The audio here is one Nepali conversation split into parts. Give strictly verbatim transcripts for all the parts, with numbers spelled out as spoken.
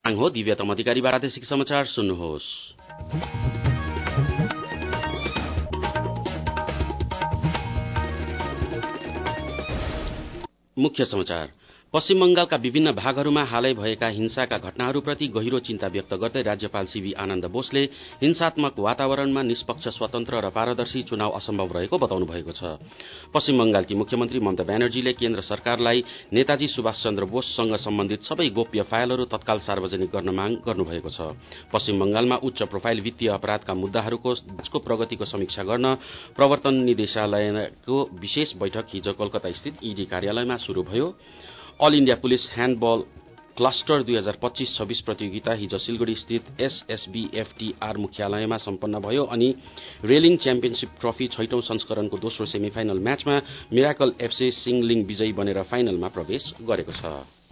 हो दिव्यतम अधिकारीबाट प्रादेशिक समाचार सुन्नुहोस्। मुख्य समाचार। पश्चिम बंगालका विभिन्न भागहरूमा हालै भएका हिंसाका घटनाहरूप्रति गहिरो चिन्ता व्यक्त गर्दै राज्यपाल सीवी आनन्द बोसले हिंसात्मक वातावरणमा निष्पक्ष स्वतन्त्र र पारदर्शी चुनाव असम्भव रहेको बताउनु भएको छ। पश्चिम बंगालकी मुख्यमन्त्री ममता ब्यानर्जीले केन्द्र सरकारलाई नेताजी सुभाष चन्द्र बोससँग सम्बन्धित सबै गोप्य फाइलहरू तत्काल सार्वजनिक गर्न माग गर्नुभएको छ। पश्चिम बंगालमा उच्च प्रोफाइल वित्तीय अपराधका मुद्दाहरूको जाँचको प्रगतिको समीक्षा गर्न प्रवर्तन निर्देशालयको विशेष बैठक हिजो कोलकाता स्थित ईडी कार्यालयमा शुरू भयो। All India police handball cluster दुई हजार पच्चीस छब्बीस प्रतियोगिता हिजो सिलगढ़ी स्थित एसएसबीएफटीआर मुख्यालयमा सम्पन्न भयो अनि रेलिङ च्याम्पियनशीप ट्रफी छैटौं संस्करणको दोस्रो सेमिफाइनल म्याचमा मिराकल एफसी सिङलिङ विजयी बनेर फाइनलमा प्रवेश गरेको छ।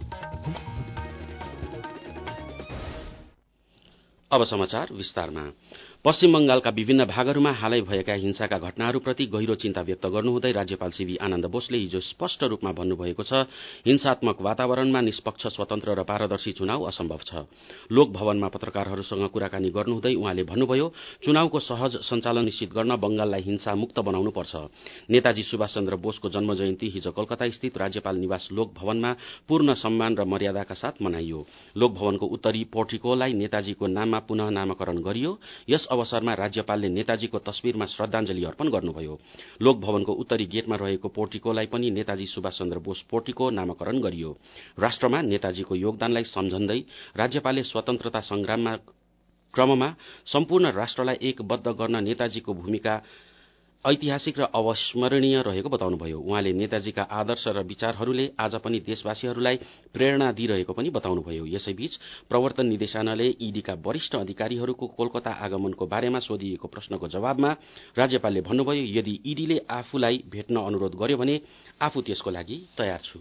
अब समाचार विस्तारमा। पश्चिम बंगालका विभिन्न भागहरूमा हालै भएका हिंसाका घटनाहरूप्रति गहिरो चिन्ता व्यक्त गर्नुहुँदै राज्यपाल सीवी आनन्द बोसले हिजो स्पष्ट रूपमा भन्नुभएको छ, हिंसात्मक वातावरणमा निष्पक्ष स्वतन्त्र र पारदर्शी चुनाव असम्भव छ। लोक भवनमा पत्रकारहरूसँग कुराकानी गर्नुहुँदै उहाँले भन्नुभयो, चुनावको सहज सञ्चालन निश्चित गर्न बंगाललाई हिंसा मुक्त बनाउनुपर्छ। नेताजी सुभाष चन्द्र बोसको जन्म जयन्ती हिजो कोलकाता स्थित राज्यपाल निवास लोक भवनमा पूर्ण सम्मान र मर्यादाका साथ मनाइयो। लोक भवनको उत्तरी पोर्टिकोलाई नेताजीको नाममा पुनः नामकरण गरियो। यस अवसरमा राज्यपालले नेताजीको तस्वीरमा श्रद्धाञ्जली अर्पण गर्नुभयो। लोक भवनको उत्तरी गेटमा रहेको पोर्टिकोलाई पनि नेताजी सुभाष चन्द्र बोस पोर्टिको नामकरण गरियो। राष्ट्रमा नेताजीको योगदानलाई सम्झँदै राज्यपालले स्वतन्त्रता संग्राममा क्रममा सम्पूर्ण राष्ट्रलाई एकबद्ध गर्न नेताजीको भूमिका ऐतिहासिक र अविस्मरणीय रहेको बताउनुभयो। उहाँले नेताजीका आदर्श र विचारहरूले आज पनि देशवासीहरूलाई प्रेरणा दिइरहेको पनि बताउनुभयो। यसैबीच प्रवर्तन निर्देशालयले ईडीका वरिष्ठ अधिकारीहरूको कोलकाता आगमनको बारेमा सोधिएको प्रश्नको जवाबमा राज्यपालले भन्नुभयो, यदि ईडीले आफूलाई भेट्न अनुरोध गर्यो भने आफू त्यसको लागि तयार छु।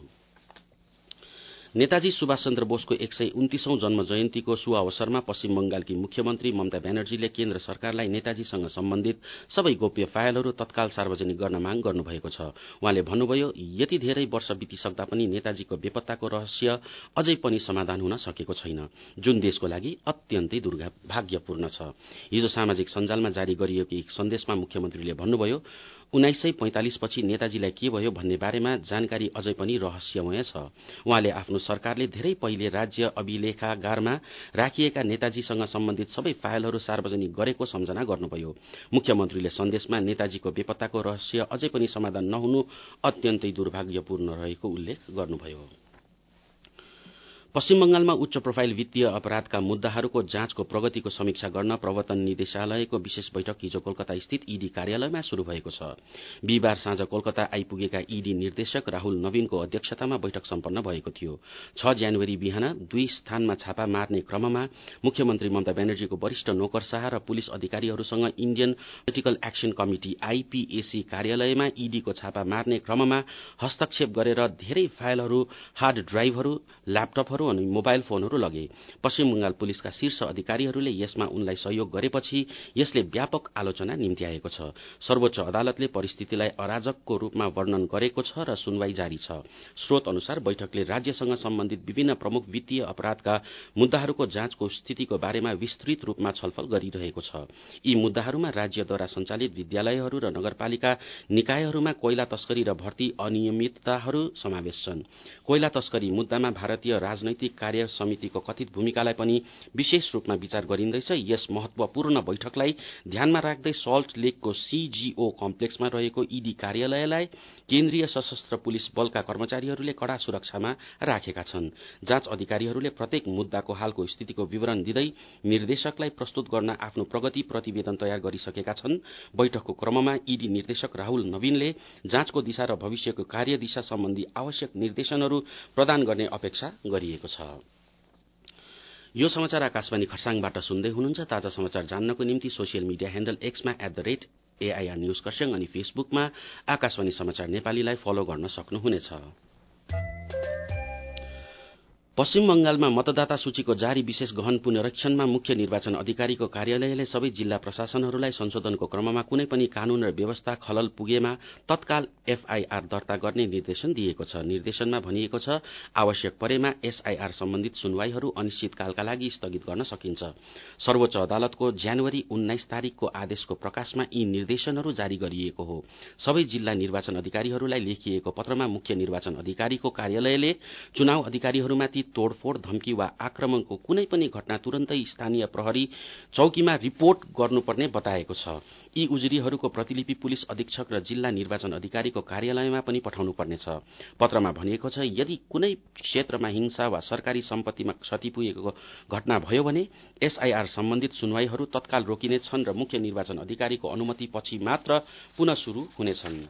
नेताजी सुभाष चन्द्र बोसको एक सय उन्तीसौं जन्म जयन्तीको शुभ अवसरमा पश्चिम बंगालकी मुख्यमन्त्री ममता ब्यानर्जीले केन्द्र सरकारलाई नेताजीसँग सम्बन्धित सबै गोप्य फाइलहरू तत्काल सार्वजनिक गर्न माग गर्नुभएको छ। उहाँले भन्नुभयो, यति धेरै वर्ष बितिसक्दा पनि नेताजीको बेपत्ताको रहस्य अझै पनि समाधान हुन सकेको छैन, जुन देशको लागि अत्यन्तै दुर्भाग्यपूर्ण छ। हिजो सामाजिक सञ्जालमा जारी गरिएको एक सन्देशमा मुख्यमन्त्रीले भन्नुभयो, उन्नाइस सय पैंतालिस पछि नेताजीलाई के भयो भन्ने बारेमा जानकारी अझै पनि रहस्यमय छ। उहाँले आफ्नो सरकारले धेरै पहिले राज्य अभिलेखागारमा राखिएका नेताजीसँग सम्बन्धित सबै फाइलहरू सार्वजनिक गरेको सम्झना गर्नुभयो। मुख्यमन्त्रीले सन्देशमा नेताजीको बेपत्ताको रहस्य अझै पनि समाधान नहुनु अत्यन्तै दुर्भाग्यपूर्ण रहेको उल्लेख गर्नुभयो। पश्चिम बंगालमा उच्च प्रोफाइल वित्तीय अपराधका मुद्दाहरूको जाँचको प्रगतिको समीक्षा गर्न प्रवर्तन निर्देशालयको विशेष बैठक हिजो कोलकाता स्थित ईडी कार्यालयमा शुरू भएको छ। बिहिबार साँझ कोलकाता आइपुगेका ईडी निर्देशक राहुल नवीनको अध्यक्षतामा बैठक सम्पन्न भएको थियो। छ जनवरी बिहान दुई स्थानमा छापा मार्ने क्रममा मुख्यमन्त्री ममता ब्यानर्जीको वरिष्ठ नोकरशाह र पुलिस अधिकारीहरूसँग Indian political action committee IPAC कार्यालयमा ईडीको छापा मार्ने क्रममा हस्तक्षेप गरेर धेरै फाइलहरू, हार्ड ड्राइभहरू, ल्यापटपहरू अनि मोबाइल फोनहरू लगे। पश्चिम बंगाल पुलिसका शीर्ष अधिकारीहरूले यसमा उनलाई सहयोग गरेपछि यसले व्यापक आलोचना निम्त्याएको छ। सर्वोच्च अदालतले परिस्थितिलाई अराजकको रूपमा वर्णन गरेको छ र सुनवाई जारी छ। स्रोत अनुसार बैठकले राज्यसँग सम्बन्धित विभिन्न प्रमुख वित्तीय अपराधका मुद्दाहरूको जाँचको स्थितिको बारेमा विस्तृत रूपमा छलफल गरिरहेको छ। यी मुद्दाहरूमा राज्यद्वारा सञ्चालित विद्यालयहरू र नगरपालिका निकायहरूमा कोइला तस्करी र भर्ती अनियमितताहरू समावेश छन्। कोइला तस्करी मुद्दामा भारतीय राजनैतिक कार्य समितिको कथित भूमिकालाई पनि विशेष रूपमा विचार गरिँदैछ। यस महत्वपूर्ण बैठकलाई ध्यानमा राख्दै सल्ट लेकको सीजीओ कम्प्लेक्समा रहेको ईडी कार्यालयलाई केन्द्रीय सशस्त्र पुलिस बलका कर्मचारीहरूले कड़ा सुरक्षामा राखेका छन्। जाँच अधिकारीहरूले प्रत्येक मुद्दाको हालको स्थितिको विवरण दिँदै निर्देशकलाई प्रस्तुत गर्न आफ्नो प्रगति प्रतिवेदन तयार गरिसकेका छन्। बैठकको क्रममा ईडी निर्देशक राहुल नवीनले जाँचको दिशा र भविष्यको कार्यदिशा सम्बन्धी आवश्यक निर्देशनहरू प्रदान गर्ने अपेक्षा गरिएको छ। यो समाचार आकाशवाणी खरसाङबाट सुन्दै हुनुहुन्छ। ताजा समाचार जान्नको निम्ति सोसियल मिडिया ह्यान्डल एक्समा at the rate AIR news Kurseong अनि फेसबुकमा आकाशवाणी समाचार नेपालीलाई फलो गर्न सक्नुहुनेछ। पश्चिम बंगालमा मतदाता सूचीको जारी विशेष गहन पुनरीक्षणमा मुख्य निर्वाचन अधिकारीको कार्यालयले सबै जिल्ला प्रशासनहरूलाई संशोधनको क्रममा कुनै पनि कानून र व्यवस्था खलल पुगेमा तत्काल एफआईआर दर्ता गर्ने निर्देशन दिएको छ। निर्देशनमा भनिएको छ, आवश्यक परेमा एसआईआर सम्बन्धित सुनवाईहरू अनिश्चितकालका लागि स्थगित गर्न सकिन्छ। सर्वोच्च अदालतको जनवरी उन्नाइस तारिकको आदेशको प्रकाशमा यी निर्देशनहरू जारी गरिएको हो। सबै जिल्ला निर्वाचन अधिकारीहरूलाई लेखिएको पत्रमा मुख्य निर्वाचन अधिकारीको कार्यालयले चुनाव अधिकारीहरूमाथि तोडफोड, धम्की वा आक्रमणको कुनै पनि घटना तुरन्तै स्थानीय प्रहरी चौकीमा रिपोर्ट गर्नुपर्ने बताएको छ। यी उजुरीहरूको प्रतिलिपि पुलिस अधीक्षक र जिल्ला निर्वाचन अधिकारीको कार्यालयमा पनि पठाउनु पर्नेछ। पत्रमा भनिएको छ, यदि कुनै क्षेत्रमा हिंसा वा सरकारी सम्पत्तिमा क्षति पुगेको घटना भयो भने एसआईआर सम्बन्धित सुनवाईहरू तत्काल रोकिनेछन् र मुख्य निर्वाचन अधिकारीको अनुमति पछि मात्र पुनः शुरू हुनेछन्।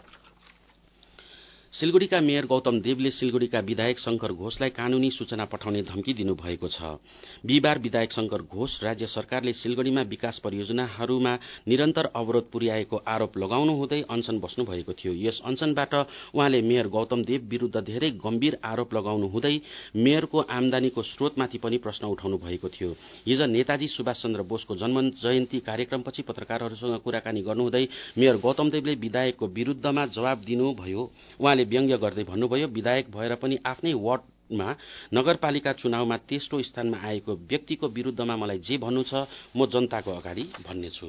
सिलगढ़ीका मेयर गौतम देवले सिलगढ़ीका विधायक शंकर घोषलाई कानूनी सूचना पठाउने धम्की दिनुभएको छ। बिहिबार विधायक शंकर घोष राज्य सरकारले सिलगढ़ीमा विकास परियोजनाहरूमा निरन्तर अवरोध पुर्याएको आरोप लगाउनु हुँदै अनशन बस्नु भएको थियो। यस अनशनबाट उहाँले मेयर गौतम देव विरूद्ध धेरै गम्भीर आरोप लगाउनु हुँदै मेयरको आमदानीको स्रोतमाथि पनि प्रश्न उठाउनु भएको थियो। हिज नेताजी सुभाष चन्द्र बोसको जन्म जयन्ती कार्यक्रमपछि पत्रकारहरूसँग कुराकानी गर्नुहुँदै मेयर गौतम देवले विधायकको विरूद्धमा जवाब दिनुभयो। उहाँले व्यङ्ग्य गर्दै भन्नुभयो, विधायक भएर पनि आफ्नै वार्डमा नगरपालिका चुनावमा तेस्रो स्थानमा आएको व्यक्तिको विरूद्धमा मलाई जे भन्नु छ म जनताको अगाडि भन्नेछु।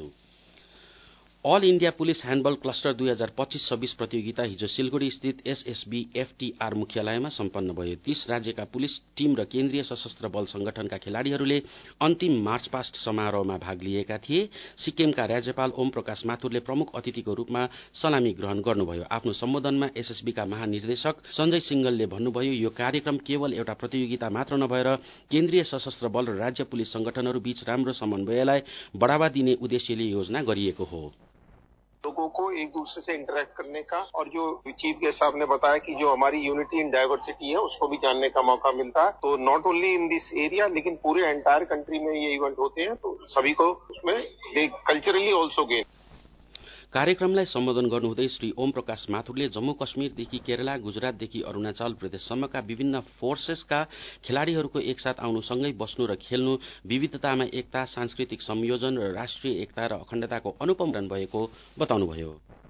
All India police handball cluster दुई हजार पच्चीस छब्बीस प्रतियोगिता हिजो सिलगढ़ी स्थित एसएसबी एफटीआर मुख्यालयमा सम्पन्न भयो। तीस राज्यका पुलिस टीम र केन्द्रीय सशस्त्र बल संगठनका खेलाड़ीहरूले अन्तिम मार्चपास्ट समारोहमा भाग लिएका थिए। सिक्किमका राज्यपाल ओम प्रकाश माथुरले प्रमुख अतिथिको रूपमा सलामी ग्रहण गर्नुभयो। आफ्नो सम्बोधनमा एसएसबीका महानिर्देशक सञ्जय सिंगलले भन्नुभयो, यो कार्यक्रम केवल एउटा प्रतियोगिता मात्र नभएर केन्द्रीय सशस्त्र बल र राज्य पुलिस संगठनहरू बीच राम्रो समन्वयलाई बढ़ावा दिने उद्देश्यले योजना गरिएको हो। लोगों को एक दूसरे से इंटरेक्ट करने का और जो चीफ गेस्ट साहब ने बताया कि जो हमारी यूनिटी इन डाइवर्सिटी है उसको भी जानने का मौका मिलता है। तो not only in this area लेकिन पूरे एंटायर कंट्री में ये इवेंट होते हैं, तो सभी को उसमें कल्चरली ऑल्सो गेन। कार्यक्रमलाई सम्बोधन गर्नुहुँदै श्री ओम प्रकाश माथुरले जम्मू कश्मीरदेखि केरला, गुजरातदेखि अरूणाचल प्रदेशसम्मका विभिन्न फोर्सेसका खेलाड़ीहरूको एकसाथ आउनुसँगै बस्नु र खेल्नु विविधतामा एकता, सांस्कृतिक संयोजन र राष्ट्रिय एकता र अखण्डताको अनुपम भएको बताउनुभयो।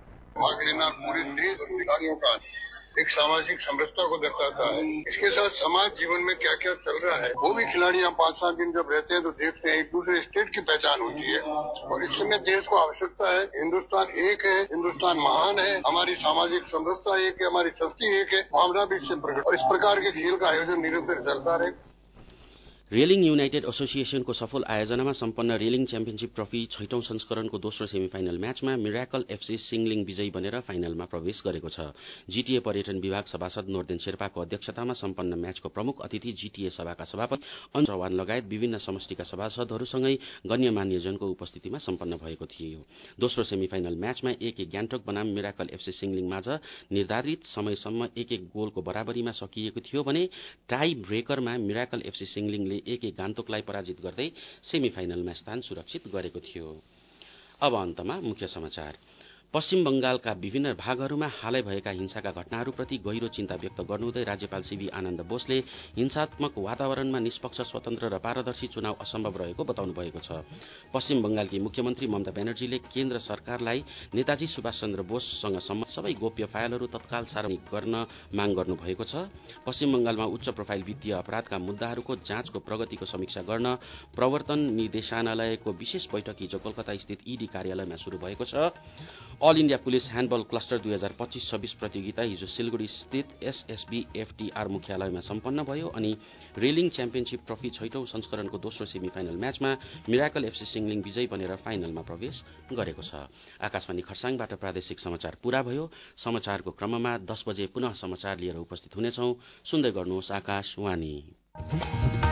एक सामाजिक समरसता को दर्शाता है। इसके साथ समाज जीवन में क्या क्या चल रहा है वो भी खिलाड़ी यहाँ पाँच सात दिन जब रहते हैं तो देखते हैं, एक दूसरे स्टेट की पहचान होती है। और इस समय देश को आवश्यकता है, हिंदुस्तान एक है, हिंदुस्तान महान है, हमारी सामाजिक समरसता एक है, हमारी संस्कृति एक है, भावना भी इससे प्रकट। और इस प्रकार के खेल का आयोजन निरंतर चलता रहे। रेलिङ युनाइटेड एसोसिएशनको सफल आयोजनामा सम्पन्न रेलिङ च्याम्पियनशिप ट्रफी छैटौं संस्करणको दोस्रो सेमिफाइनल म्याचमा मिराकल एफसी सिङलिङ विजयी बनेर फाइनलमा प्रवेश गरेको छ। जीटीए पर्यटन विभाग सभासद नोर्देन शेर्पाको अध्यक्षतामा सम्पन्न म्याचको प्रमुख अतिथि जीटीए सभाका सभापति अन चौहान लगायत विभिन्न समष्टिका सभासदहरूसँगै गण्यमान्यजनको उपस्थितिमा सम्पन्न भएको थियो। दोस्रो सेमिफाइनल म्याचमा एक एक गान्तोक बनाम मिराकल एफसी सिङलिङ माझ निर्धारित समयसम्म एक एक गोलको बराबरीमा सकिएको थियो भने टाई ब्रेकरमा मिराकल एफसी सिङलिङले एक एक गान्तोकलाई पराजित गर्दै सेमिफाइनलमा स्थान सुरक्षित गरेको थियो। अब अन्तमा मुख्य समाचार। पश्चिम बंगालका विभिन्न भागहरूमा हालै भएका हिंसाका घटनाहरूप्रति गहिरो चिन्ता व्यक्त गर्नुहुँदै राज्यपाल सीबी आनन्द बोसले हिंसात्मक वातावरणमा निष्पक्ष, स्वतन्त्र र पारदर्शी चुनाव असम्भव रहेको बताउनु भएको छ। पश्चिम बंगालकी मुख्यमन्त्री ममता ब्यानर्जीले केन्द्र सरकारलाई नेताजी सुभाष चन्द्र बोससँग सम्बन्धित सबै गोप्य फाइलहरू तत्काल सार्वजनिक गर्न माग गर्नु भएको छ। पश्चिम बंगालमा उच्च प्रोफाइल वित्तीय अपराधका मुद्दाहरूको जाँचको प्रगतिको समीक्षा गर्न प्रवर्तन निर्देशालयको विशेष बैठक हिजो कोलकाता स्थित ईडी कार्यालयमा शुरू भएको छ। All India police handball cluster दुई हजार पच्चीस छब्बीस प्रतियोगिता हिजो सिलगढ़ी स्थित एसएसबी एफटीआर मुख्यालयमा सम्पन्न भयो अनि रेलिङ च्याम्पियनशिप ट्रफी छैटौं संस्करणको दोस्रो सेमिफाइनल म्याचमा मिराकल एफसी सिङलिङ विजयी बनेर फाइनलमा प्रवेश गरेको छ। आकाशवाणी खरसाङबाट प्रादेशिक समाचार पूरा भयो। समाचारको क्रममा दस बजे पुनः समाचार लिएर उपस्थित हुनेछौं। सुन्दै गर्नुहोस् आकाशवाणी।